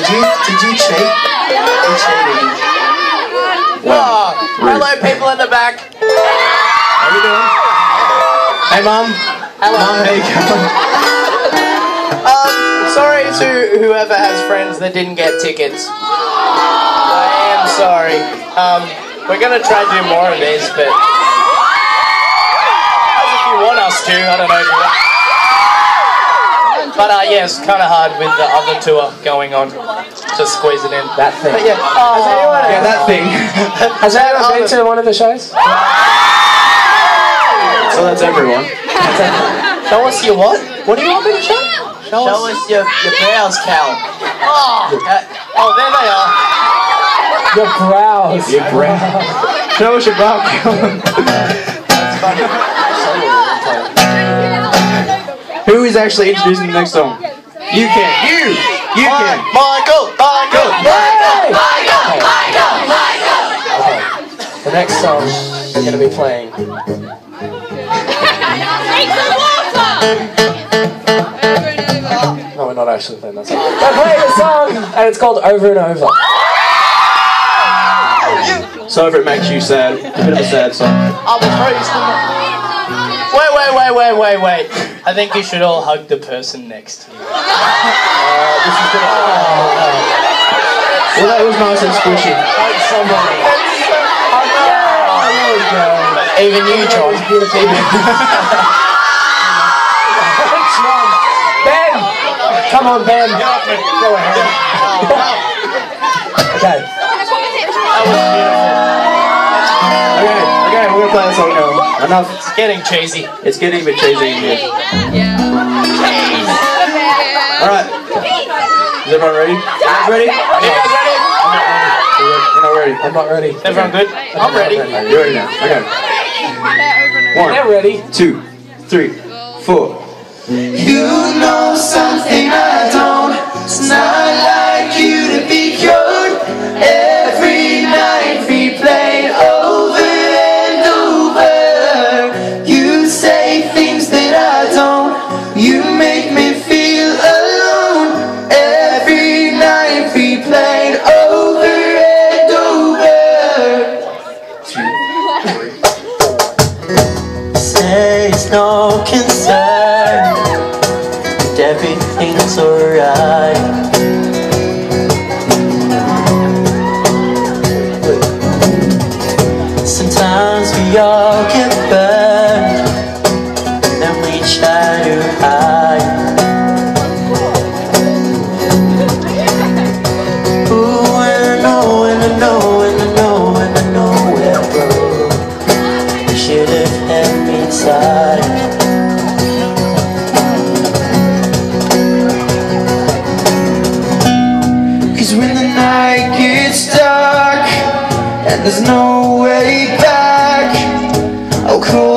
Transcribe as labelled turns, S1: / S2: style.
S1: Did you cheat? You cheated.
S2: Oh, hello, people in the back.
S1: How you doing? Hey, Mum.
S2: Hello.
S1: Mum, how you going?
S2: Sorry to whoever has friends that didn't get tickets. I am sorry. We're gonna try to do more of these, but as if you want us to, I don't know if you want. But yes, kind of hard with the other tour going on to squeeze it in.
S3: That thing.
S2: But yeah,
S1: Yeah, that thing.
S3: Has anyone been to one of the shows?
S1: So that's everyone.
S2: show us your what? What do you want me to show?
S4: Show us your brows, Cal.
S2: Oh, there they are.
S3: Your brows.
S1: Your brow. Show us your brow.
S2: That's funny.
S1: Who is actually introducing the next song? You can. You can.
S2: Michael.
S3: The next song we're going to be playing. No, we're not actually playing that song. We're playing a song, and it's called Over and Over.
S1: So if it makes you sad, a bit of a sad song.
S2: Wait. I think you should all hug the person next to you.
S1: Well, that was nice and squishy.
S3: Hug somebody. There we go.
S2: Even you, John.
S3: Ben! Come on, Ben. Go ahead. Okay.
S2: That was beautiful.
S1: Okay, we're gonna play that song now. Enough.
S2: It's getting cheesy.
S1: It's getting a bit cheesy in here. Alright. Is everyone ready? You guys ready?
S2: You guys ready?
S1: We're not ready.
S3: I'm not ready.
S2: Everyone good? I'm ready.
S1: You're ready now. Okay.
S3: They're
S1: 1,
S3: ready.
S1: 2, 3, 4.
S5: You know something I don't. It's not like you to be cured. Every night replayed over and over. You say things that I don't. You make me feel alone. Every night replayed over and over. Say it's no concern. Everything's alright. Sometimes we all get burned, then we try to hide. Ooh, and I know we're wrong. You should have had me inside. When the night gets dark and there's no way back, I'll call